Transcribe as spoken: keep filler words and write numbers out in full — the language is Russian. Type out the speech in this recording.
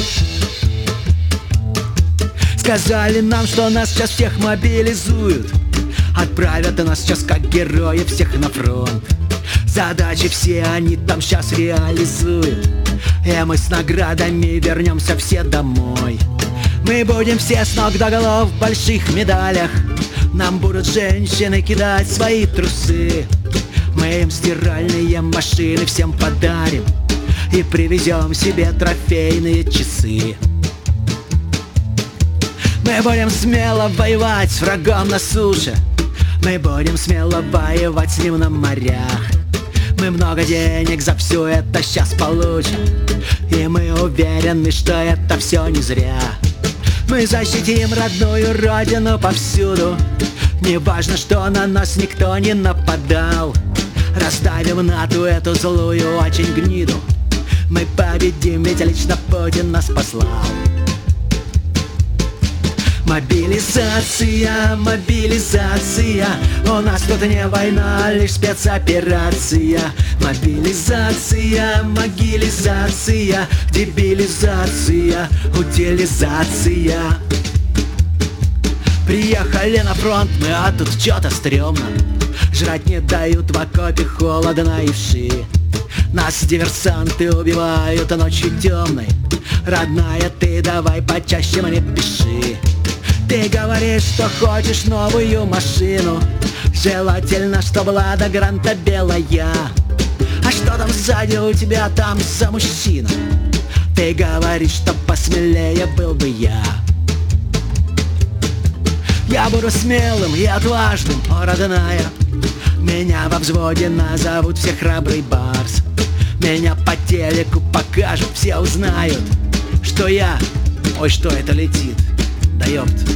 Сказали нам, что нас сейчас всех мобилизуют, отправят нас сейчас как героев всех на фронт. Задачи все они там сейчас реализуют, и мы с наградами вернемся все домой. Мы будем все с ног до голов в больших медалях, нам будут женщины кидать свои трусы. Мы им стиральные машины всем подарим и привезем себе трофейные часы. Мы будем смело воевать с врагом на суше, мы будем смело воевать с ним на морях. Мы много денег за все это сейчас получим, и мы уверены, что это все не зря. Мы защитим родную родину повсюду, не важно, что на нас никто не нападал. Раздавим НАТО эту злую очень гниду, мы победим, ведь лично Путин нас послал. Мобилизация, мобилизация, у нас тут не война, лишь спецоперация. Мобилизация, могилизация, дебилизация, утилизация. Приехали на фронт мы, а тут чё-то стрёмно. Жрать не дают, в окопе холодно и вши. Нас диверсанты убивают ночью темной. Родная, ты давай почаще мне пиши. Ты говоришь, что хочешь новую машину, желательно, чтоб Лада Гранта белая. А что там сзади у тебя там за мужчина? Ты говоришь, что посмелее был бы я. Я буду смелым и отважным, о, родная. Меня во взводе назовут все храбрый барс. Меня по телеку покажут, все узнают, что я... Ой, что это летит? Да ёпт.